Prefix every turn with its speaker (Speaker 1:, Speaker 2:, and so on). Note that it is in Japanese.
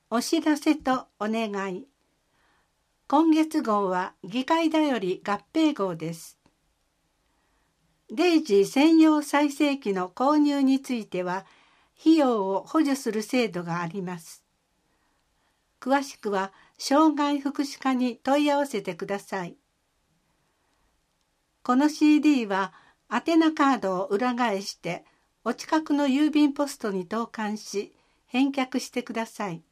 Speaker 1: お知らせとお願い。今月号は議会だより合併号です。デイジー専用再生機の購入については、費用を補助する制度があります。詳しくは、障害福祉課に問い合わせてください。この CD は、宛名カードを裏返して、お近くの郵便ポストに投函し、返却してください。